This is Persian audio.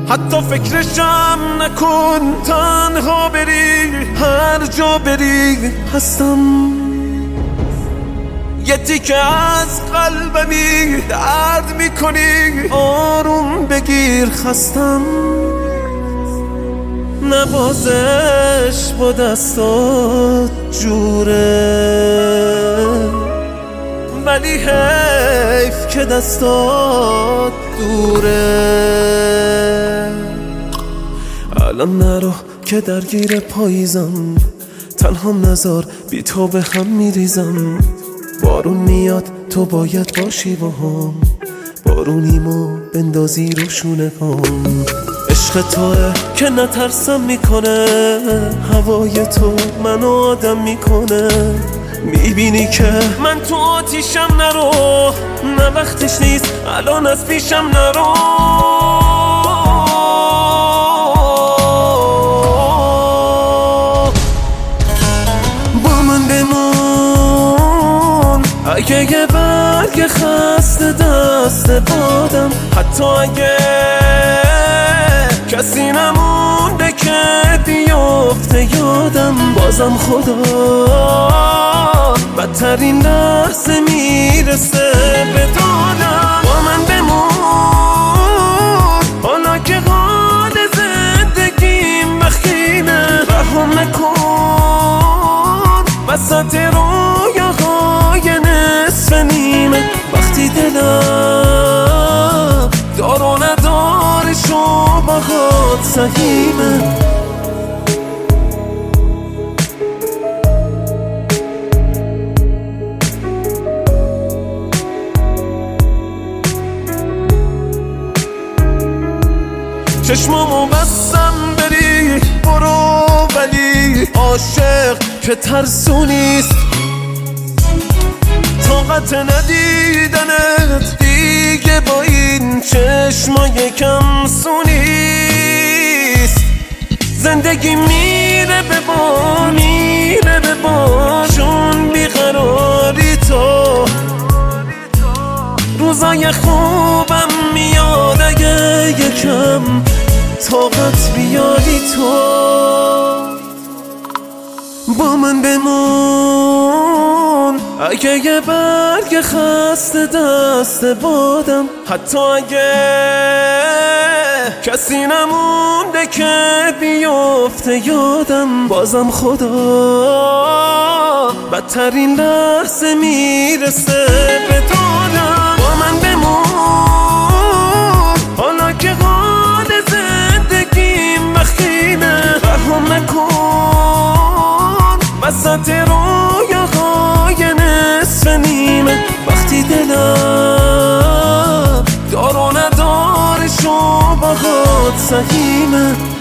حتی فکرشم نکن، تنها بری هر جا بری هستم. یه تیکه از قلبمی درد میکنی، آروم بگیر خستم. نوازش با دستات جوره، ولی حیف که دستات دوره. الان نرو که درگیر پاییزم، تنهام نذار بی تو به هم میریزم. بارون میاد تو باید باشی با هم، بارونیمو بندازی رو شونه هم. عشق توه که نترسم میکنه، هوای تو منو آدم میکنه. میبینی که من تو آتیشم، نرو نه وقتش نیست الان از پیشم نرو. با من بمون اگه یه برگ خسته دست بادم، حتی اگه کسی نمونده که بیفته یادم. بازم خدا بدترین لحظه میرسه به دادم. با من بمون حالا که حال زندگیم بخینه، رهم نکن وسط رویاهای نصف نیمه. وقتی دلم دار و ندارش و باهات سهیمه. چشمامو بستم بری برو، ولی عاشق که ترسونیست. طاقت ندیدنت دیگه با این چشمای کم سونیست. زندگی میره به بار، میره به بار، چون بیقراری تو. روزای خوبم میاد اگه یکم طاقت بیاری تو. با من بمون اگه یه برگ خسته دست بادم، حتی اگه کسی نمونده که بیفته یادم. بازم خدا بدترین لحظه میرسه به دادم. با من بمون حالا که حال زندگیم بخینه، رهم نکن وسط رویاهای نصف نیمه. وقتی دلم دار و ندارش و باهات سهیمه.